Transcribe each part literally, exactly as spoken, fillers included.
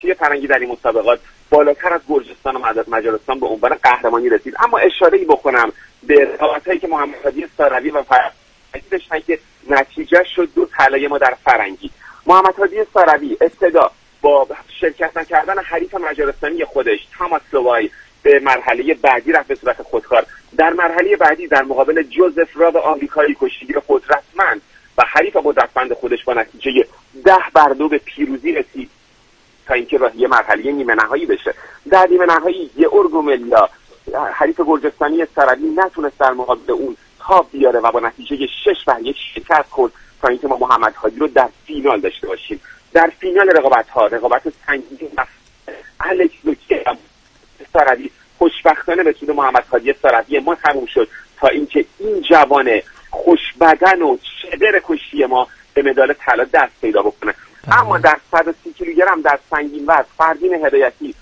تیم فرنگی در این مسابقات بالاتر از گرجستان و مجارستان به عنوان قهرمانی رسید. اما اشاره‌ای بکنم به رقابت‌هایی که محمد هادی ساروی و فرنگی داشتن که نتیجه شد دو طلای ما در فرنگی. محمد هادی ساروی ابتدا با شرکت نکردن حریف مجارستانی خودش تاماس لوای به مرحله بعدی رفت به صورت خودکار. در مرحله بعدی در مقابل جوزف راب آمریکایی کشتیگیر قدرتمند و حریف قدرتمند خودش با نتیجه ده بر دو به پیروزی رسید تا اینکه راهی مرحله نیمه نهایی بشه. در نیمه نهایی گئورگ حریف گرجستانی ساروی نتونست در مقابل اون تاب بیاره و با نتیجه شش بر یک شکست خورد تا اینکه ما محمد هادی رو در فینال داشته باشیم. در فینال رقابت ها رقابت سنگین الکس لوکی ساروی خوشبختانه به سود محمد هادی ساروی ما تموم شد تا اینکه این جوان خوشبدن و چدر کشتی ما به مدال طلا دست پیدا بکنه. اما در صد و سی کیلوگرم در سنگین وزن فردین هدایتی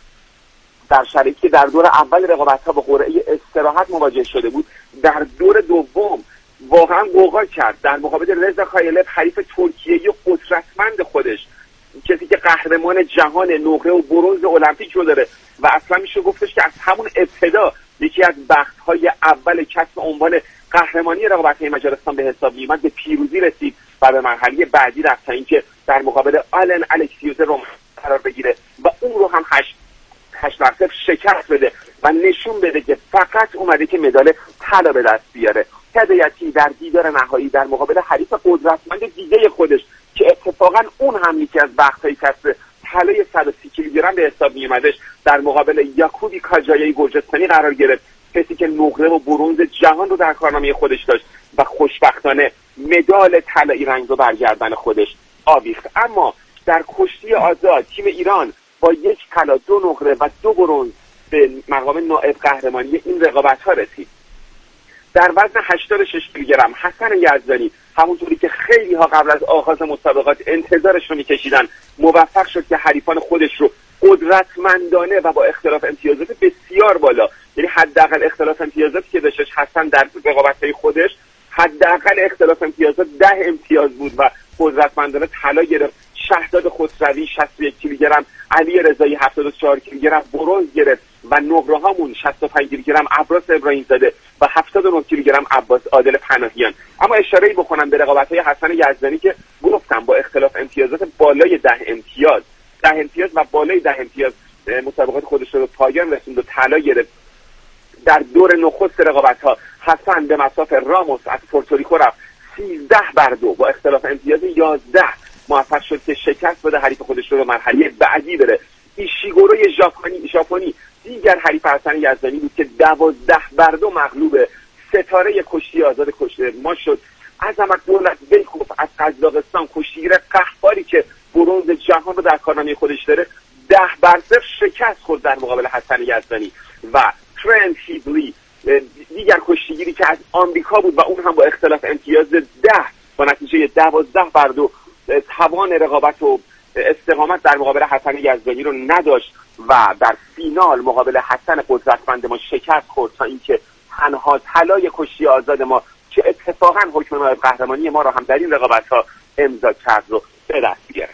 در شرایطی که در دور اول رقابت ها با قرعه استراحت مواجه شده بود در دور دوم واقعا گوگا کرد در مقابل رضا خایلف حریف ترکیه‌ای قدرتمند خودش، کسی که قهرمان جهان نقره و برنز المپیک رو داره و اصلا میشه گفتش که از همون ابتدا یکی از بخت‌های اول کسب عنوان قهرمانی رقابت‌های مجارستان به حساب می‌آمد، به پیروزی رسید و به مرحله بعدی رفت تا اینکه در مقابل آلن الکسیوز روم قرار بگیره و اون رو هم هشت هشت بر صفر شکست بده و نشون بده که فقط اومده که مدال طلا به دست بیاره. هدایتی در دیدار نهایی در مقابل حریف قدرتمند دیگه خودش که اتفاقا اون هم یکی از بخت‌های کسب طلای صد و سی کیلوگرم به حساب میومدش در مقابل یاکوبی کاجایای گرجستانی قرار گرفت، کسی که نقره و برنز جهان رو در کارنامه خودش داشت و خوشبختانه مدال طلایی رنگ رو برگردن خودش آویخت. اما در کشتی آزاد تیم ایران با یک طلا، دو نقره و دو برنز به مقام نایب قهرمانی این رقابت‌ها رسید. در وزن هشتاد و شش کیلوگرم حسن یزدانی همونطوری که خیلی ها قبل از آغاز مسابقات انتظارش رو می‌کشیدن موفق شد که حریفان خودش رو قدرتمندانه و با اختلاف امتیازات بسیار بالا، یعنی حداقل اختلاف امتیازاتی که داشتش حسن در رقابت‌های خودش حداقل اختلاف امتیازات ده امتیاز بود و قدرتمندانه طلا گرفت. شهداد خسروی شصت و یک کیلوگرم، علی رضایی هفتاد و چهار کیلوگرم برنز گرفت و نقره هامون شصت و پنج کیلوگرم عباس ابراهیم زاده و هفتاد و نه کیلوگرم عباس عادل پناهیان. اما اشاره‌ای بکنم به رقابت‌های حسن یزدانی که گفتم با اختلاف امتیازات بالای ده امتیاز ده امتیاز و بالای ده امتیاز مسابقات خودش رو به پایان رسوند و طلا گرفت. در دور نخست رقابت‌ها حسن به مصاف راموس از پورتوریکو رفت سیزده بر دو با اختلاف امتیاز یازده موفق شد که شکست بده حریف خودش رو به مرحله بعدی بره. ایشیگورو ژاپنی ژاپنی دیگر حریف حسن یزدانی بود که دوازده بر دو مغلوب ستاره کشتی آزاد کشتی ما شد. عظمت دولت بیکوف از قزاقستان کشتیگیر قهاری که برنز جهان رو در کارنامه خودش داره ده بر صفر شکست خورد در مقابل حسن یزدانی. و ترنت هیدلی دیگر کشتیگیری که از آمریکا بود و اون هم با اختلاف امتیاز ده با نتیجه دوازده بر دو توان رقابت و استقامت در مقابل حسن یزدانی رو نداشت و در فینال مقابل حسن قدرتمند ما شکست خورد تا اینکه تنها طلای کشتی آزاد ما که اتفاقا حکم نایب قهرمانی ما رو هم در این رقابت‌ها امضا کرد رو به دست بیاره.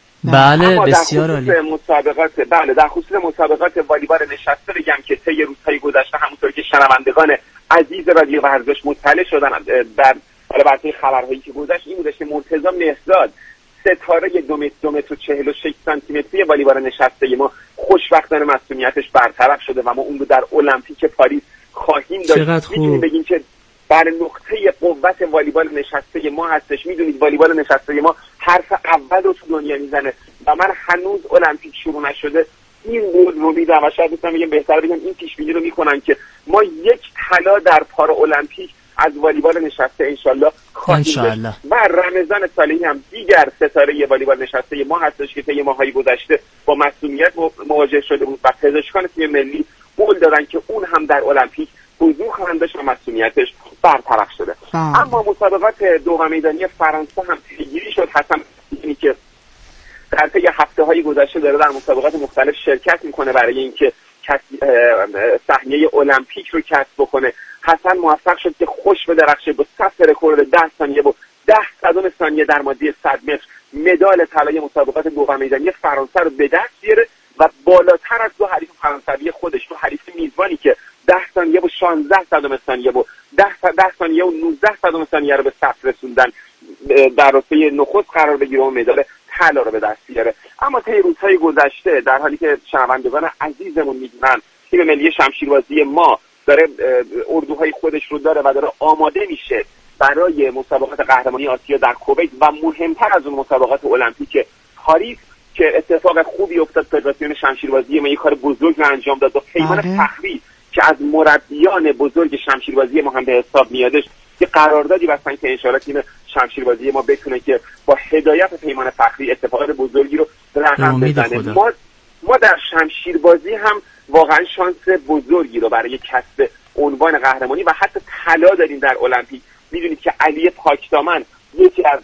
بله بسیار عالی. مسابقات بله در خصوص مسابقات والیبال نشسته بگم که طی روزهای گذشته همونطور که شنوندگان عزیز رادیو ورزش مطلع شدن در حالا برای خبرهایی که گذشت این بودش که مرتضی مهرزاد ستاره دو متر دو متر و چهل و شش سانتی متری والیبال نشسته ما خوشبختانه مسئولیتش برطرف شده و ما اون رو در المپیک پاریس خواهیم داشت. میتونیم بگیم که بر نقطه قوت والیبال نشسته ما هستش. میدونید والیبال نشسته ما حرف اول رو تو دنیا میزنه و من هنوز المپیک شروع نشده این بود رو میدم و شاید بتونم بگم بهتر بگم این پیش بینی رو میکنن که ما یک طلا در پارا المپیک از والیبال نشسته انشالله خواهیم داشت. و رمضان صالحی هم دیگر ستاره والیبال نشسته ما هستش که طی ماه‌های گذشته با مسئولیت مواجه شده بود و پزشکان تیم ملی قول دادن که اون هم در المپیک حضور خواهند داشت و مسئولیتش برطرف شده. آه. اما مسابقات دوم میدانی فرانسه هم پیگیری شد. حسن یعنی که در طی هفته‌های گذشته داره در مسابقات مختلف شرکت میکنه برای اینکه صحنه المپیک رو کسب بکنه. حسن موفق شد که خوش به درخشه با ثبت رکورد ده ثانیه و ده صدم ثانیه در ماده صد متر مدال طلای مسابقات دوم جهانی فرانسه رو به دست بیاره و بالاتر از دو حریف فرانسوی خودش، دو حریف میزبانی که ده ثانیه و شانزده صدم ثانیه و ده ثانیه و نوزده صدم ثانیه رو به ثبت رسوندن، در رتبه نخست قرار بگیره و مدال طلا رو به دست بیاره. اما طی روزهای گذشته، در حالی که شنوندگان عزیزمون میدونن تیم ملی شمشیربازی ما داره اردوهای خودش رو داره و داره آماده میشه برای مسابقات قهرمانی آسیا در کویت و مهمتر از اون مسابقات المپیک پاریس که اتفاق خوبی افتاد، فدراسیون شمشیربازی ما یک کار بزرگ رو انجام داد و پیمان فخری که از مربیان بزرگ شمشیربازی ما هم به حساب میادش که قراردادی بستن که ان شاءالله تیم شمشیربازی ما بتونه که با هدایت پیمان فخری اتفاقات بزرگی رو رقم بزنه. ما ما در شمشیربازی هم واقعا شانس بزرگی رو برای کسب عنوان قهرمانی و حتی طلا داریم در المپیک. میدونید که علی پاکدامن یکی از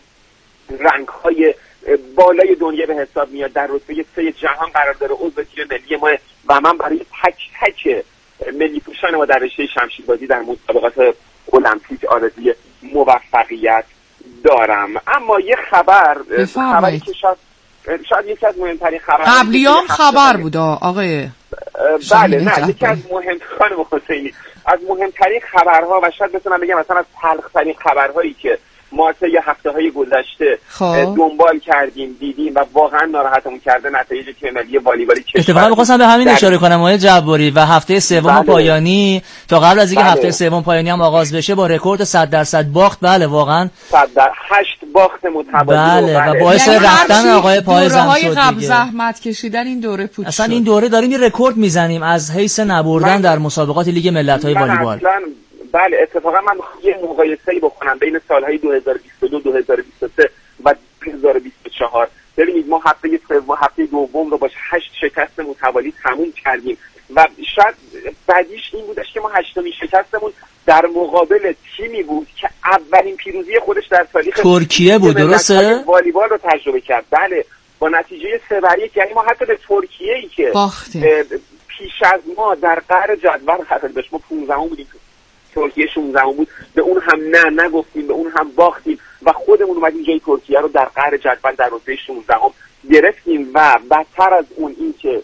رنگ‌های بالای دنیا به حساب میاد، در رتبه سه جهان قرار داره، عضو تیم ملی ما و من برای تک تک ملی پوشان ما در رشته شمشیربازی در مسابقات المپیک آرزوی موفقیت دارم. اما یه خبر خبری که شاید شاید یکی از مهمترین خبرها قبلیام خبر بود آقای بله نه یکی از مهمترین خانم حسینی از مهمترین خبرها و شاید بتونم بگم مثلا از تلخ‌ترین خبرهایی که ما طی هفته‌های گذشته دنبال کردیم دیدیم و واقعا ناراحتمون کرده نتایج تیم ملی والیبال کشور. اتفاقا می‌خواستم به همین اشاره کنم آقای جباری و هفته سوم بله. پایانی تا قبل از اینکه بله. هفته سوم پایانی هم آغاز بشه با رکورد صد درصد باخت. بله واقعا صد در هشت باخت متوالی بله. بله. و باعث یعنی رفتن آقای پایزم شد قبل زحمت کشیدن این دوره پوچ اصلا شد. این دوره داریم یه رکورد میزنیم از حیث نبردن در مسابقات لیگ ملت‌های والیبال. بله اتفاقا من یه مقایسه‌ای بکنم بین سالهای دو هزار و بیست و دو دو هزار و بیست و سه و دو هزار و بیست و چهار. ببینید ما هفته سوم هفته دوم رو با هشت شکست متوالی تموم کردیم و شاید بعدیش این بودش که ما هشتمین شکستمون در مقابل تیمی بود که اولین پیروزی خودش در تاریخ ترکیه بود. درسته؟ والیبال رو تجربه کرد. بله با نتیجه سه بر یک. یعنی ما حتی به ترکیه ای که پیش از ما در قهر جدول قرار داشت، ما پانزدهم بودیم، ترکیه شانزدهم بود، به اون هم نه نگفتیم، به اون هم باختیم و خودمون اومدیم جای ترکیه رو در قهر جدول در رتبه شانزدهم گرفتیم و بدتر از اون این که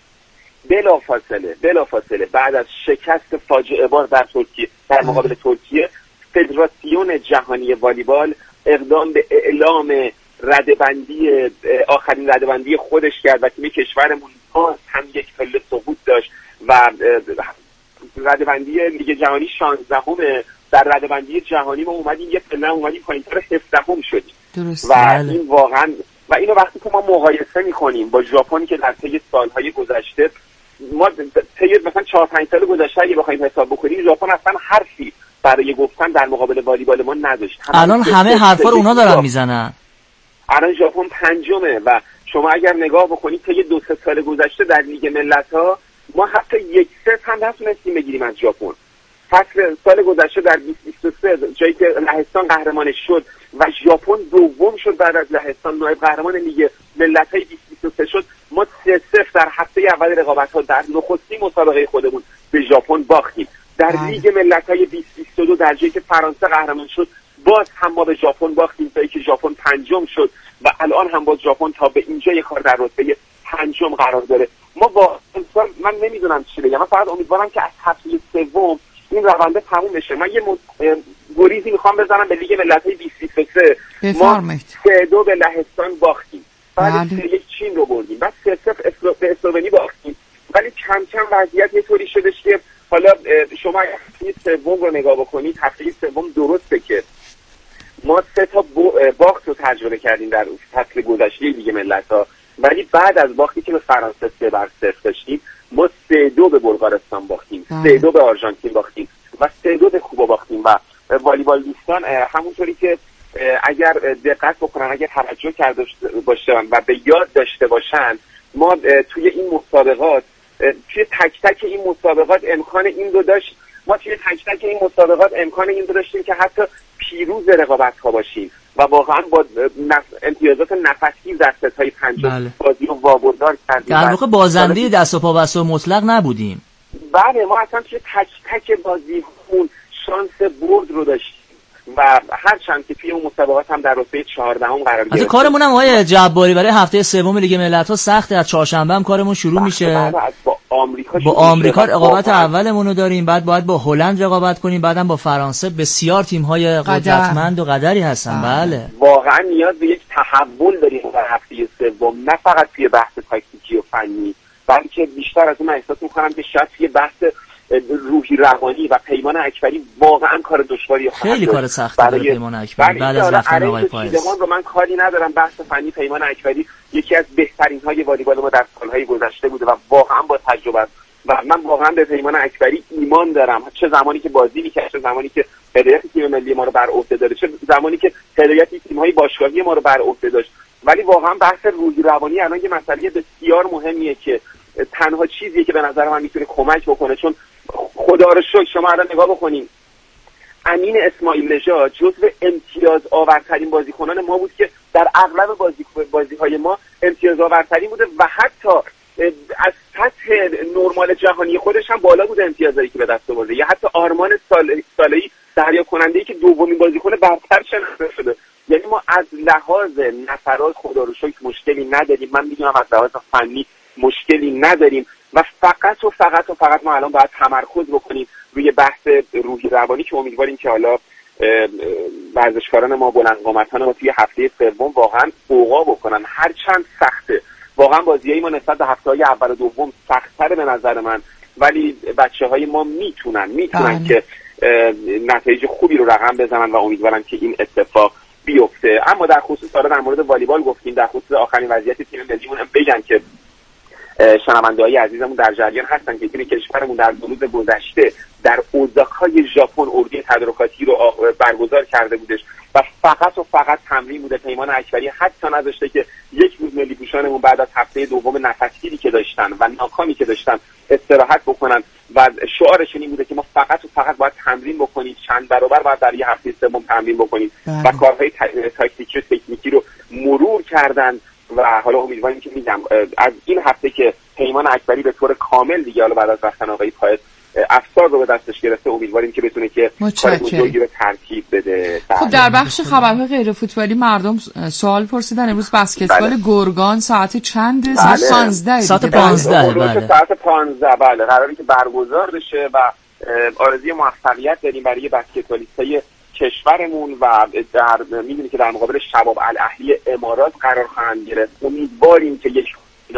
بلافاصله بلافاصله بعد از شکست فاجعه بار در ترکیه در مقابل ترکیه، فدراسیون جهانی والیبال اقدام به اعلام ردبندی آخرین ردبندی خودش کرد و تیم کشورمون باز هم یک پله سقوط داشت و ردبندی لیگ جهانی شانزدهم در ردبندی جهانی ما اومدیم یه پله اومدیم پایین‌تر هفدهم شدیم و این واقعا و اینو وقتی که ما مقایسه می‌کنیم با ژاپنی که در طی سال‌های گذشته ما طی مثلا چهار پنج سال گذشته اگه بخوایم حساب بکنیم ژاپن اصلا حرفی برای گفتن در مقابل والیبال ما نداشت. الان همه حرفا رو اونا دارن میزنن. الان ژاپن پنجمه و شما اگر نگاه بکنید طی دو سه سال گذشته در لیگ ملت‌ها ما حتی یک ست هم نتونستیم بگیریم از ژاپن. فصل سال گذشته در بیست بیست و سه جایی که لهستان قهرمانش شد و ژاپن دوم شد بعد از لهستان نایب قهرمان لیگ ملت‌های بیست بیست و سه شد، ما سه صفر در هفته اول رقابت‌ها در نخستین مسابقه خودمون به ژاپن باختیم. در لیگ ملت‌های بیست بیست و دو در جایی که فرانسه قهرمان شد باز هم ما به ژاپن باختیم تا اینکه ژاپن پنجم شد و الان هم باز ژاپن تا به اینجا یک کار در رتبه پنجم قرار داره. ما با من نمیدونم چی بگم، من فقط امیدوارم که از هفته سوم این رونده تموم بشه. من یه گریزی میخوام بزنم به لیگ ملت‌های بیست بیست و سه. ما سه دو به لهستان باختیم، بعد سه یک چین رو بردیم، بعد سه صفر به اسلوونی باختیم، ولی کم کم وضعیت یه طوری شدش که حالا شما هفته سوم رو نگاه بکنید، هفته سوم درسته که ما سه تا باخت رو تجربه کردیم در فصل گذشته لیگ ملت‌ها، ولی بعد از باختی که به فرانسه سه بر صفر داشتیم ما سه دو به بلغارستان باختیم، سه دو به آرژانتین باختیم و سه دو به کوبا باختیم و والیبال دوستان همونطوری که اگر دقت بکنن، اگر توجه کرده باشن و به یاد داشته باشن، ما توی این مسابقات توی تک تک این مسابقات امکان این رو داشت ما توی تک تک این مسابقات امکان این رو داشتیم که حتی پیروز رقابت‌ها باشیم و واقعا با نف... امتیازات نفسگیر در ست‌های پنجم بله. بازی رو واگذار کردیم. در واقع بازنده دست و پا بسته و مطلق نبودیم. بله ما اصلا توی تک تک بازی‌هامون شانس برد رو داشتیم و هرچند که توی اون مسابقات هم در رتبه چهاردهم قرار گرفتیم. کارمون هم آقای جباری برای هفته سوم لیگ ملت‌ها سخته. از چهارشنبه هم کارمون شروع میشه. با آمریکا با آمریکا رقابت اولمون رو داریم، بعد باید با هلند رقابت کنیم، بعدم با فرانسه. بسیار تیم‌های قدرتمند و قدری هستن. بله واقعا نیاز به یک تحول داریم در هفته سوم، نه فقط توی بحث تاکتیکی و فنی، بلکه بیشتر از اون من احساس می‌کنم که شاید توی بحث روحی روانی و پیمان اکبری واقعا کار دشواری خیلی کار سختی برای پیمان اکبری بعد از رفتن آقای پایس. رو من کاری ندارم، بحث فنی پیمان اکبری یکی از بهترین های والیبال ما در سالهای گذشته بوده و واقعا با تجربه است و من واقعا به پیمان اکبری ایمان دارم، چه زمانی که بازی می‌کرد، چه زمانی که هدایت تیم ملی ما رو بر عهده داره، چه زمانی که هدایت تیم‌های باشگاهی ما رو بر عهده داشت. ولی واقعا بحث روحی روانی الان یه مسئله بسیار مهمیه که تنها چیزیه که به نظر من میتونه کمک بکنه، چون خدا رو شکر شما الان نگاه بکنین امین اسماعیل نژاد جزو امتیاز آورترین بازیکنان ما بود که در اغلب بازی بازی‌های ما امتیاز آورترین بوده و حتی از سطح نرمال جهانی خودش هم بالا بوده امتیازایی که به دست آورده. یا حتی آرمان صالحی دریا کننده‌ای که دومین بازیکن برتر شناخته شده. یعنی ما از لحاظ نفرات خدا رو شکر مشکلی نداریم، من میدونم از لحاظ فنی مشکلی نداریم و فقط و فقط و فقط ما الان باید تمرکز بکنیم روی بحث روحی روانی که امیدواریم که حالا ورزشکاران ما بلند قامتان ما توی هفته سوم واقعا اوقا بکنن. هرچند سخته واقعا بازیای ما نسبت به هفته‌های اول و دوم سخت‌تره به نظر من، ولی بچه‌های ما میتونن میتونن که نتایج خوبی رو رقم بزنن و امیدوارم که این اتفاق بیفته. اما در خصوص حالا در مورد والیبال گفتیم، در خصوص آخرین وضعیت تیم ملیمون هم بگم که شنونده‌های عزیزمون در جریان هستن که تیم کشورمون در دو روز گذشته در اوزاکای ژاپن اردوی تدارکاتی رو برگزار کرده بودش و فقط و فقط تمرین بوده. پیمان اکبری حتی نذاشته که یک روز ملی پوشانمون بعد از هفته دوم نفسگیری که داشتن و ناکامی که داشتن استراحت بکنن و شعارشون این بوده که ما فقط و فقط باید تمرین بکنیم، چند برابر باید در یه هفته سوم تمرین بکنیم و کارهای تاکتیکی و تکنیکی رو مرور کردن و حالا امیدواریم که میگم از این هفته که پیمان اکبری به طور کامل دیگه حالا بعد از رفتن آقای پایس افسار رو به دستش گرفته، امیدواریم که بتونه که کار بزرگی رو ترتیب بده. خب در بخش خبرهای غیر فوتبالی مردم سوال پرسیدن امروز بسکتبال بله. گرگان ساعت چنده؟ ساعت بله. پانزده ساعت پانزده بله. ساعت پانزده بله قراره که برگزار بشه و آرزوی موفقیت داریم برای بسکتبالیستای کشورمون و در میدونی که در مقابل شباب الاهلی امارات قرار خواهند گرفت. امیدواریم که یک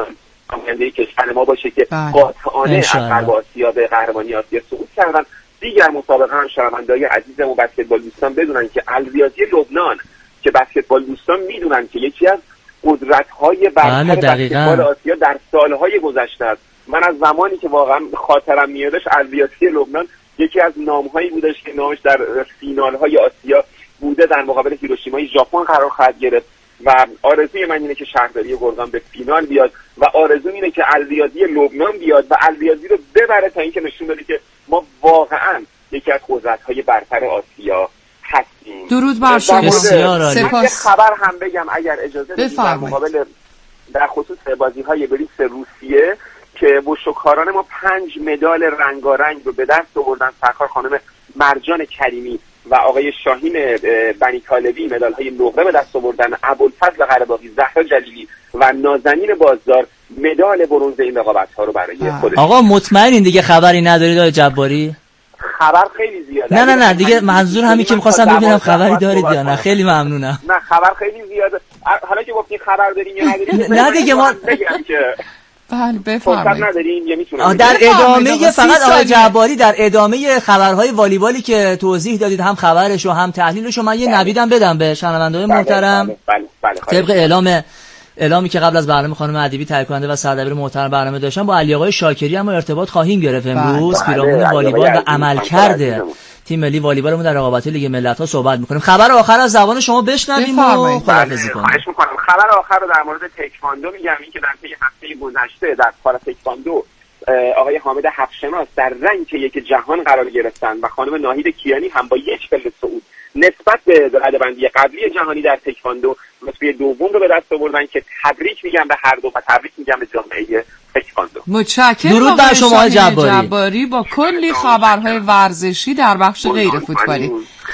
آینده کشور ما باشه که قاطعانه از قلب آسیا به قهرمانی آسیا صعود کردن. دیگر مسابقه هم شنونده‌های عزیزمون بسکتبال دوستان بدونن که الریاضی لبنان که بسکتبال دوستان میدونن که یکی از قدرت‌های برتر بسکتبال آسیا در سال‌های گذشته است. من از زمانی که واقعا خاطرم میادش الریاضی لبنان یکی از نام‌هایی بودش که نامش در فینال‌های آسیا بوده، در مقابل هیروشیمای ژاپن قرار خواهد گرفت و آرزوی من اینه که شهرداری گرگان به فینال بیاد و آرزوم اینه که الریاضی لبنان بیاد و الریاضی رو ببره تا اینکه نشون بده که ما واقعا یکی از قدرت‌های برتر آسیا هستیم. درود بر شما. بسیار عالی. سپاس. خبر هم بگم اگر اجازه بدید در مقابل در خصوص بازی‌های بریکس روسیه که بوشکاران ما پنج مدال رنگارنگ رو به دست آوردن. سرکار خانم مرجان کریمی و آقای شاهین بنی طالبی مدال‌های نقره به دست آوردن. ابوالفضل قره‌باغی، زهرا جلیلی و نازنین بازدار مدال برنز این رقابت‌ها رو برای خودشون. آقا مطمئنین دیگه خبری ندارید آقای جباری؟ خبر خیلی زیاده. نه نه نه دیگه منظور همین که می‌خواستم ببینم خبری دارید یا نه. خیلی ممنونم. نه خبر خیلی زیاده. حالا که گفتین خبر دارین یا ندارین نه دیگه ما بگم که بله بفرمایید. نداریم یا میتونم در ادامه فقط آقای جباری در ادامه خبرهای والیبالی که توضیح دادید هم خبرش و هم تحلیلش رو من یه نویدم بدم به شنونده‌های محترم. بله بله بله. طبق اعلام اعلامی که قبل از برنامه خانم ادیبی تهیه کننده و سردبیر محترم برنامه داشتن با علی آقای شاکری هم ارتباط خواهیم گرفت امروز پیرامون والیبال و عملکرد تیم ملی والیبالمون در رقابت‌های لیگ ملت‌ها صحبت می‌کنیم. خبر آخر از زبان شما بشنویم و خداحافظی کنیم. خواهش می‌کنم. خبر آخر رو در مورد تکواندو میگم، این که در طی هفته گذشته در پارا تکواندو آقای حامد حفشناس در رنک یک جهان قرار گرفتن و خانم ناهید کیانی هم با یک پله صعود نسبت به رده‌بندی قبلی جهانی در تکواندو رتبه دوم رو به دست آوردن که تبریک میگم به هر دو و تبریک میگم به جامعه تکواندو. متشکرم. درود بر شما جباری. جباری با کلی خبرهای ورزشی در بخش غیر فوتبالی.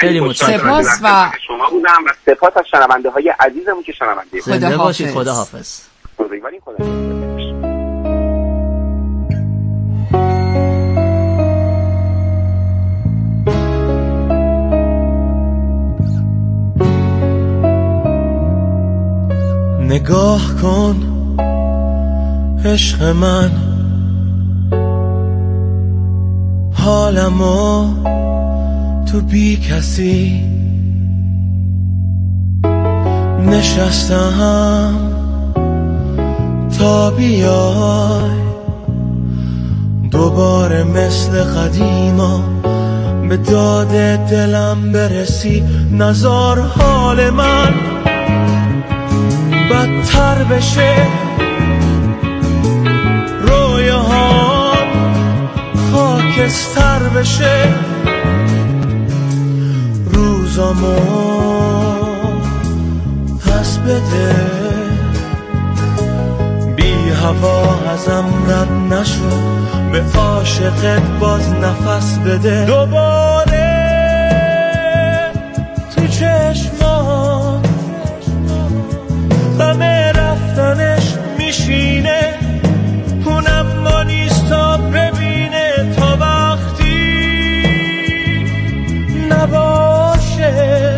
خیلی متشکرم. سپاس و شما بودم و سپاس از شنونده های عزیزمون که شنونده خدا باشید. خدا حافظ. بزرگوارین خدا. نگاه کن عشق من، حالمو تو بی کسی نشستم تا بیای دوباره مثل قدیما به داد دلم برسی. نزار حال من بدتر بشه، رویاهام خاکستر بشه، روزامو پس بده، بی هوا ازم رد نشد، به عاشقت باز نفس بده. دوباره تو چشمان همه رفتنش میشینه، اونم ما نیست تا ببینه، تا وقتی نباشه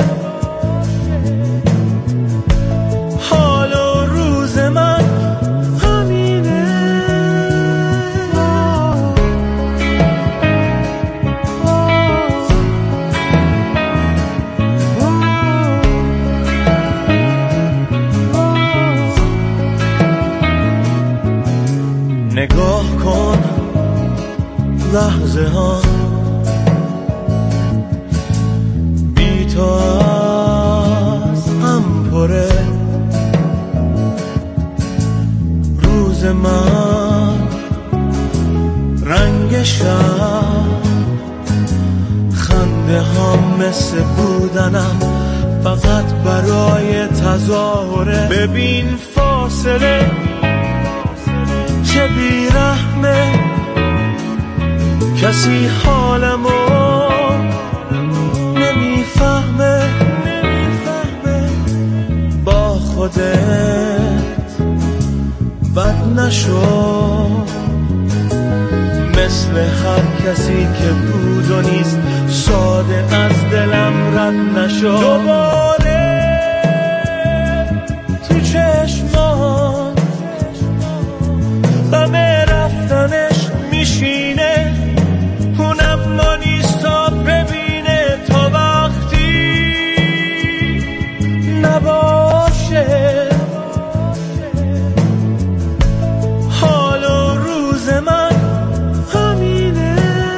حال و روز من همینه. نگاه کن لحظه ها بی تو از هم پره، روز من رنگ شب، خنده ها مثل بودنم فقط برای تظاهره. ببین فاصله چه بیرحمه، کسی حالمو نمیفهمه، نمیفهمه. با خودت بد نشو، مثل هر کسی که بود و نیست، ساده از دلم رد نشو. دوباره تو چشمان همه رفتنش میشینه، اونم ما نیست تا ببینه، تا وقتی نباشه حال و روز من همینه.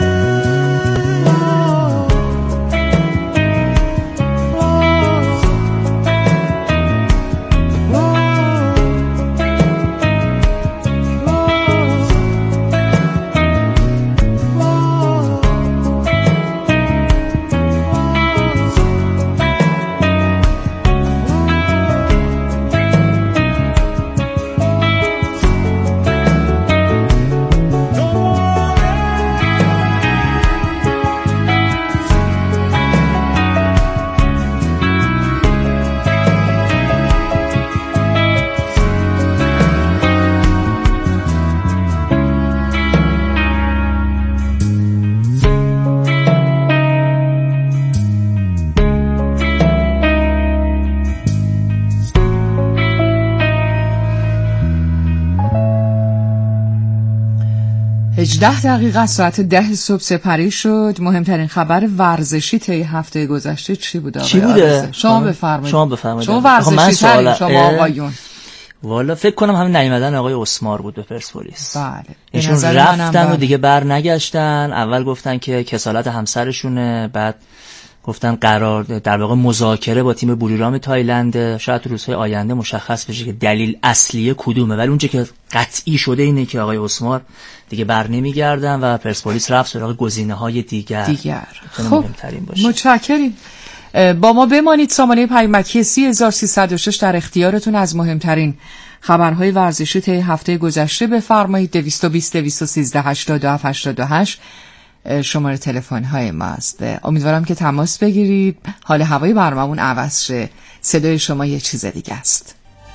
هجده دقیقه ساعت ده صبح سپری شد. مهمترین خبر ورزشی طی هفته گذشته چی بوده؟ چی بوده؟ شما بفرمایید. شما بفرمایید. شما ورزشی ترین شما آقایون. والا فکر کنم همین نیومدن آقای اسمار بود به پرسپولیس. بله. ایشون رفتن و دیگه بر نگشتن. اول گفتن که کسالت همسرشونه، بعد گفتن قرار در واقع مذاکره با تیم بوریرام تایلند، شاید تو روزهای آینده مشخص بشه که دلیل اصلی کدومه، ولی اونچه که قطعی شده اینه که آقای اسمار دیگه بر نمیگردن و پرسپولیس رفت سراغ گزینه‌های دیگر. دیگر. خب متشکریم. با ما بمانید. سامانه پیامکی سی هزار و سیصد و شش در اختیارتون. از مهمترین خبرهای ورزشی طی هفته گذشته بفرمایید. دویست و بیست دویست و سیزده هشتاد و هفت هشتاد و هشت شماره تلفن های ماست. امیدوارم که تماس بگیرید. حال هوای برنامه‌مون عوض شه، صدای شما یه چیز دیگه است.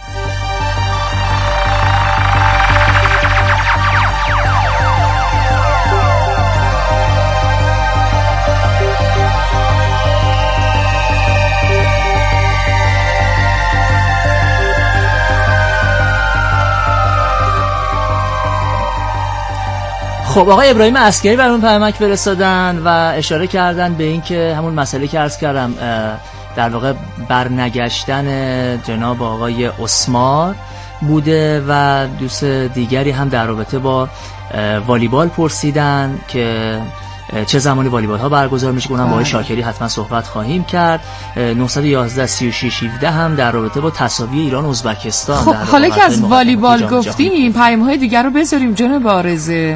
خب آقای ابراهیم عسکری برامون پیامک فرستادن و اشاره کردن به این که همون مسئله که عرض کردم در واقع برنگشتن جناب آقای اسمار بوده و دوست دیگری هم در رابطه با والیبال پرسیدن که چه زمانی والیبال ها برگزار میشه. اونم با آقای شاکری حتما صحبت خواهیم کرد. نه یک یک سی و شش هفده هم در رابطه با تساوی ایران ازبکستان. خب حالا که از والیبال گفتیم پیام های دیگر رو بذاریم جناب آرزه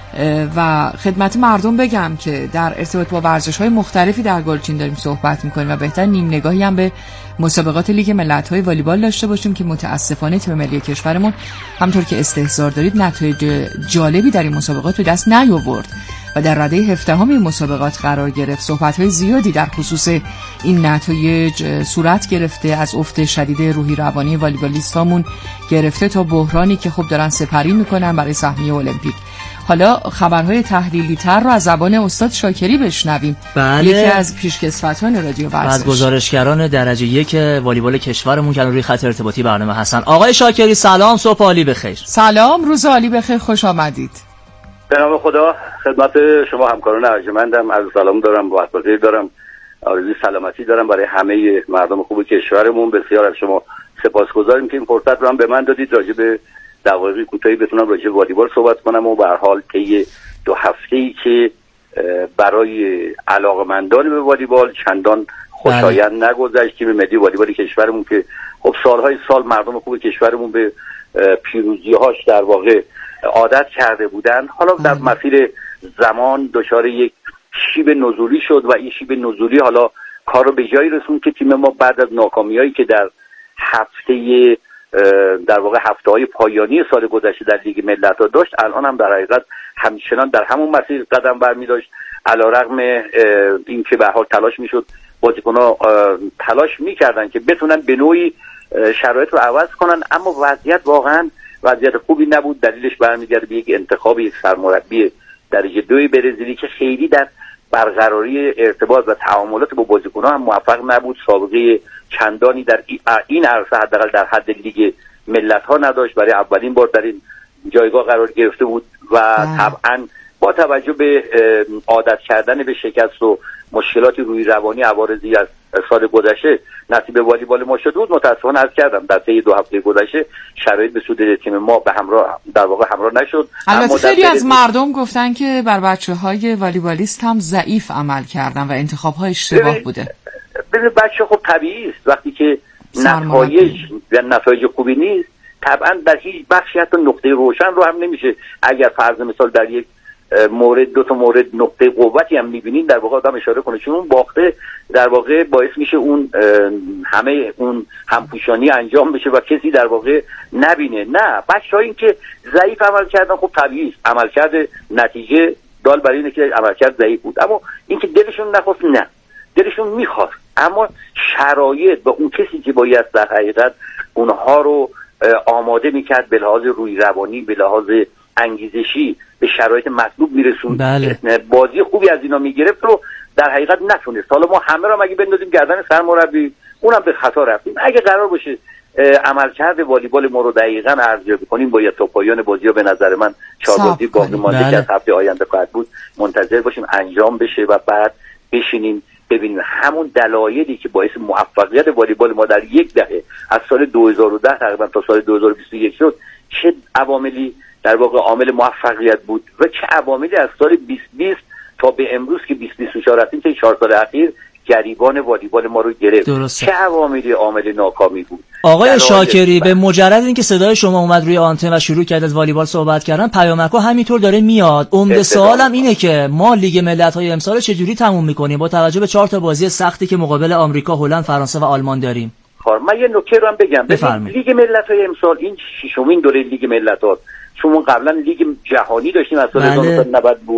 و خدمت مردم بگم که در ارتباط با ورزش‌های مختلفی در گلچین داریم صحبت می‌کنیم و بهتر نیم نگاهی هم به مسابقات لیگ ملت‌های والیبال داشته باشیم که متأسفانه تیم ملی کشورمون همونطور که استحضار دارید نتایج جالبی در این مسابقات به دست نیاورد و در رده هفدهم این مسابقات قرار گرفت. صحبت‌های زیادی در خصوص این نتایج صورت گرفته، از افت شدید روحی روانی والیبالیستامون گرفته تا بحرانی که خب دارن سپری می‌کنن برای سهمیه المپیک. حالا خبرهای تحلیلی تر رو از زبان استاد شاکری بشنویم. بله. یکی از پیشکسوتان رادیو ورزش، از گزارشگران درجه یک والیبال کشورمون که روی خط ارتباطی برنامه هستن. آقای شاکری سلام، صبح عالی بخیر. سلام، روز عالی بخیر، خوش آمدید. به نام خدا خدمت شما همکاران ارجمندم عرض سلام دارم، با بخیر دارم، آرزوی سلامتی دارم برای همه مردم خوب کشورمون. بسیار از شما سپاسگزاریم که این فرصت رو هم به من دادید راجع به دقایقی کوتاهی بتونم راجع به والیبال صحبت کنم و به هر حال طی دو هفته‌ای که برای علاقه‌مندان به والیبال چندان خوشایند نگذشت. تیم ملی والیبال کشورمون که خب سالهای سال مردم خوب کشورمون به پیروزی‌هاش در واقع عادت کرده بودن، حالا در مسیر زمان دچار یک شیب نزولی شد و این شیب نزولی حالا کار رو به جایی رسوند که تیم ما بعد از ناکامی‌هایی که در هفته در واقع هفته های پایانی سال گذشته در لیگ ملت‌ها داشت، الان هم در حقیقت همچنان در همون مسیر قدم برمی داشت. علیرغم این که به حال تلاش میشد، بازیکن‌ها تلاش میکردن که بتونن به نوعی شرایط رو عوض کنن، اما وضعیت واقعا وضعیت خوبی نبود. دلیلش برمیگرده به یک انتخاب یک سرمربی درجه دوی برزیلی که خیلی در برقراری ارتباط و تعاملات با بازیکن‌ها هم موفق نبود. سابقه چندانی در این عرصه حداقل در حد لیگ ملت‌ها نداشت، برای اولین بار در این جایگاه قرار گرفته بود و طبعاً با توجه به عادت کردن به شکست و مشکلات روحی روانی عوارضی از سال گذشته نصیب والیبال ما شده بود. متأسفانه عرض کردم در طی دو هفته گذشته شرایط به سود تیم ما به همراه در واقع همراه نشد. البته خیلی از مردم گفتن که بر بچه‌های والیبالیست هم ضعیف عمل کردن و انتخاب‌ها اشتباه بوده. ببین بچه خب طبیعی است وقتی که نتایج و نتایج خوبی نیست، طبعا در هیچ بخشی حتی نقطه روشن رو هم نمیشه. اگر فرض مثال در یک مورد دو تا مورد نقطه قوتی هم میبینین در واقع آدم اشاره کنه، چون اون باخته در واقع باعث میشه اون همه اون همپوشانی انجام بشه و کسی در واقع نبینه. نه، بچه‌ها این که ضعیف عمل کردن خب طبیعی است، عملکرد نتیجه دال برای اینه که عملکرد ضعیف بود، اما اینکه دلشون نخواست، نه دلشون میخواست، اما شرایط و اون کسی که باید در حقیقت اونها رو آماده میکرد به لحاظ روحی روانی، به لحاظ انگیزشی به شرایط مطلوب میرسوند، بله. بازی خوبی از اینا میگرفت رو در حقیقت نتونست. حالا ما همه رو اگه بندازیم گردن سرمربی اونم به خطا رفتیم. اگه قرار باشه عملکرد والیبال ما رو دقیقاً ارزیابی کنیم باید تا پایان بازی‌ها به نظر من چهار بازی باقی مانده بله. که از هفته آینده خواهد بود منتظر باشیم انجام بشه و بعد بشینیم ببینیم همون دلایلی که باعث موفقیت والیبال ما در یک دهه از سال دو هزار و ده تقریبا تا سال دو هزار و بیست و یک شد، چه عواملی در واقع عامل موفقیت بود و چه عواملی از سال بیست بیست تا به امروز که بیست بیست و چهار هستیم تا چهار سال اخیر گریبان والیبال ما رو گرفت. درسته. چه عواملی عامل ناکامی بود؟ آقای شاکری به مجرد اینکه صدای شما اومد روی آنتن و شروع کرد از والیبال صحبت کردن، پیامک‌ها همینطور داره میاد. عمده سوالم اینه که ما لیگ ملت‌های امسال چجوری تموم می‌کنیم با توجه به چهار تا بازی سختی که مقابل آمریکا، هلند، فرانسه و آلمان داریم؟ خب من یه نکته رو هم بگم. لیگ ملت‌های امسال این ششمین دوره لیگ ملت‌ها، چون قبلا لیگ جهانی داشتیم از سال هزار و نهصد و نود بود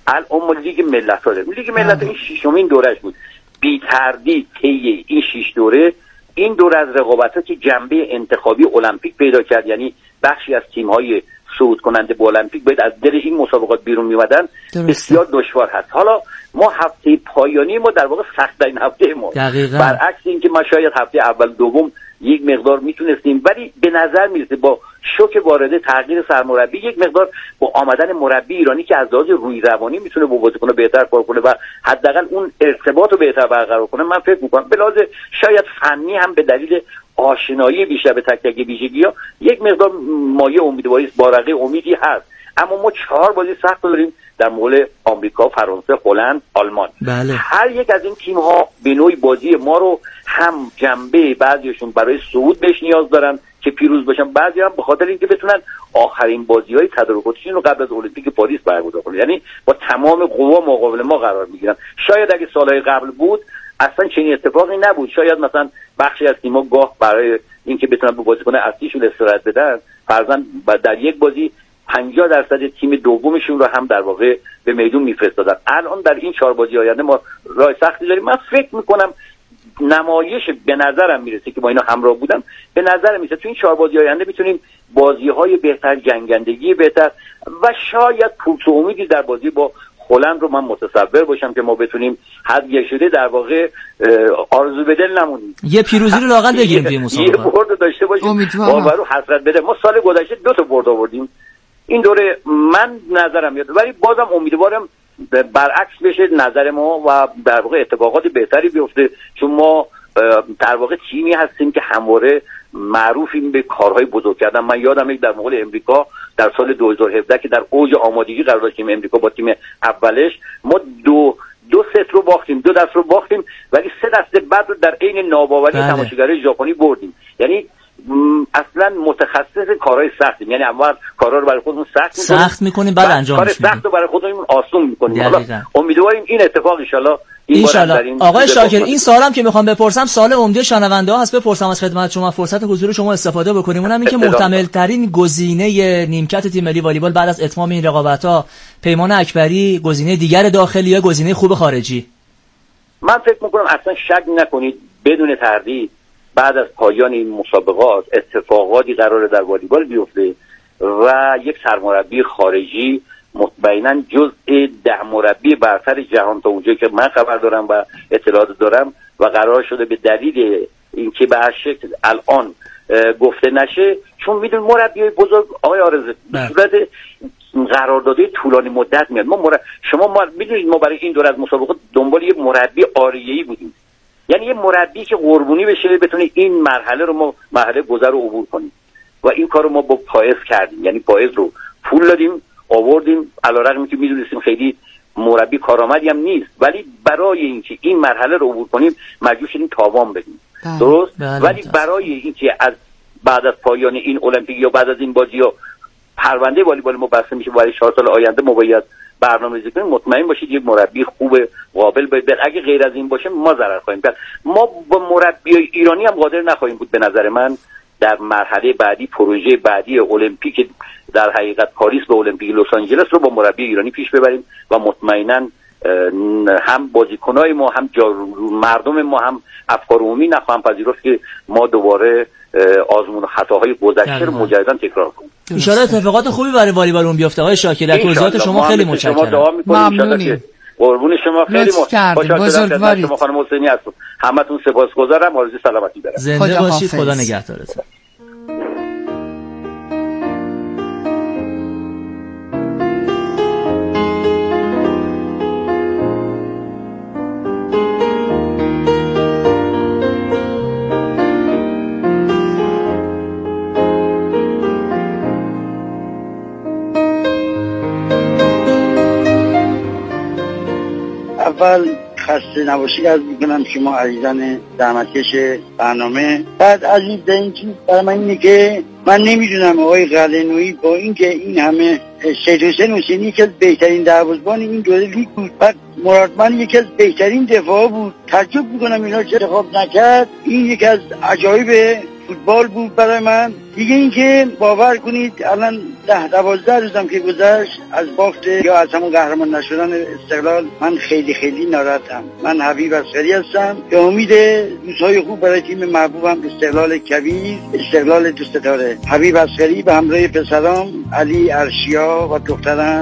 الان ما لیگ ملت‌ها داریم. لیگ ملت‌ها این ششمین دورش بود. بی تردید طی این شش دوره این دوره از رقابت‌ها که جنبه انتخابی المپیک پیدا کرد، یعنی بخشی از تیم‌های صعود کننده به المپیک باید از دل این مسابقات بیرون می‌آمدن، بسیار دشوار هست. حالا ما هفته پایانی ما در واقع سخت‌ترین هفته ما، برعکس اینکه ما شاید هفته اول دوم یک مقدار میتونستیم، ولی به نظر میرسه با شوک وارده تغییر سرمربی یک مقدار با آمدن مربی ایرانی که از لحاظ روی روانی میتونه با بازیکن‌ها بهتر کار کنه و حداقل اون ارتباط رو بهتر برقرار کنه، من فکر می‌کنم به لحاظ شاید فنی هم به دلیل آشنایی بیشتر به تک تک ویژگی‌ها یک مقدار مایه امیدواری بارقه امیدی هست. اما ما چهار بازی سخت داریم در مقابل آمریکا، فرانسه، هلند، آلمان. بله. هر یک از این تیم‌ها به نوعی بازی ما رو هم جنبه بعضیشون برای صعود بهش نیاز دارن که پیروز باشن، بعضی هم به خاطر اینکه بتونن آخرین بازی‌های تدارکاتیشون رو قبل از المپیک پاریس برگزار کنن، یعنی با تمام قوا مقابل ما قرار میگیرن. شاید اگه سالهای قبل بود اصلا چنین اتفاقی نبود، شاید مثلا بخشی از تیم‌ها گاه برای اینکه بتونن به بازیکن اصلیشون استراحت بدن فرضاً در یک بازی پنجاه درصد تیم دومشون رو هم در واقع به میدون میفرستادن. الان در این چهار بازی آینده ما راه سختی داریم. من فکر میکنم نمایش به نظرم میرسه که با اینا همراه بودم، به نظر میرسه تو این چهار بازی آینده میتونیم بازی‌های بهتر، جنگندگی بهتر و شاید پوچ و امیدی در بازی با هلند رو من متصور باشم که ما بتونیم حد یک شده در واقع آرزو به دل نمونیم، یه پیروزی رو لااقل بگیریم توی مسابقه، یه برد داشته باشیم، باور رو حسرت بده. ما سال گذشته دو تا برد آوردیم، این دوره من نظرم میاد، ولی بازم امیدوارم برعکس بشه نظر ما و در واقع اتفاقات بهتری بیفته، چون ما در واقع تیمی هستیم که همواره معروفیم به کارهای بزرگ کردن. من یادم یک در مقابل امریکا در سال دو هزار و هفده که در اوج آمادگی قرار داشتیم امریکا با تیم اولش، ما دو دو ست رو باختیم، دو دست رو باختیم، ولی سه دست بعد رو در عین ناباوری تماشاگرای ژاپنی بردیم. یعنی اصلا متخصص کارهای سختیم، یعنی اول کارا رو برای خودمون سخت می‌کنیم سخت می‌کنیم بعد انجامش میدیم، کار سخت رو برای خودمون آسون می‌کنیم. حالا امیدواریم این اتفاق ان شاءالله ان شاءالله. آقای شاکر، این سوالم که میخوام بپرسم سوال عمده شنونده ها هست، بپرسم از خدمت شما، فرصت حضور شما استفاده بکنیم. اونم این که محتمل ترین گزینه نیمکت تیم ملی والیبال بعد از اتمام این رقابت‌ها پیمان اکبری گزینه دیگر داخلی یا گزینه خوب خارجی؟ من فکر می‌کنم اصلا شک نکنید بدون تردید بعد از پایان این مسابقات اتفاقاتی قراره در والیبال بیفته و یک سرمربی خارجی مطمئناً جزء ده مربی برتر جهان تا اونجایی که من خبر دارم و اطلاعات دارم و قرار شده به دلیل اینکه به هر شکل الان گفته نشه، چون میدون مربیای بزرگ آقای آرزو به صورت قراردادهای طولانی مدت میاد. ما مرب... شما ما میدونید ما برای این دور از مسابقات دنبال یه مربی آریه‌ای بودیم، یعنی یه مربی که قربونی بشه بتونه این مرحله رو ما مرحله گذر رو عبور کنیم و این کار رو ما با پایز کردیم، یعنی پایز رو پول دادیم آوردیم، علیرغم که میدونستیم خیلی مربی کارآمدی هم نیست، ولی برای اینکه این مرحله رو عبور کنیم مجبور شدیم تاوان بدیم. درست؟ بله. ولی برای اینکه از بعد از پایان این المپیک یا بعد از این بازی‌ها پرونده والیبال ما بسته میشه برای چهار سال آینده ما باید برنامه‌ریزی کنیم، مطمئن باشید یک مربی خوب قابل باید. اگه غیر از این باشه ما ضرر خواهیم کرد. ما با مربی ایرانی هم قادر نخواهیم بود به نظر من در مرحله بعدی، پروژه بعدی المپیک در حقیقت پاریس به المپیک لس آنجلس رو با مربی ایرانی پیش ببریم و مطمئنا هم بازیکنای ما هم مردم ما هم افکار عمومی نخواهم پذیرفت که ما دوباره آزمون و خطاهای گذشته رو مجددا تکرار کنیم. ان شاء الله اتفاقات خوبی برای والیبال اون بیفته. آقای شاکر توضیحات شما خیلی متشکرم. ممنونیم. قربون شما، خیلی متشکرم. شما خانم حسینی هستم. همتون سپاسگزارم. آرزوی سلامتی دارم. زنده باشید. خدا نگهدارتون. اول خسته نباشید از میکنم شما عزیزان زحمتکش برنامه. بعد عزیز این چیز برای من اینه که من نمیدونم آقای قلعه‌نویی با اینکه این همه سید حسین حسینی یکی از بهترین دروازه‌بان این دوره لیگ بود، بعد مرادمن یکی از بهترین دفاع بود، تعجب میکنم اینا چه انتخاب نکرد. این یکی از عجایب فوتبال بود برای من. دیگه اینکه باور کنید الان ده دوازده روزم که گذشت از باخت یا از همون قهرمان نشدن استقلال من خیلی خیلی ناراحتم. من حبیب اصغری هستم که امید روزهای خوب برای تیم محبوبم استقلال کبیر، استقلال دو ستاره. حبیب اصغری به همراه پسرام علی ارشیا و دخترم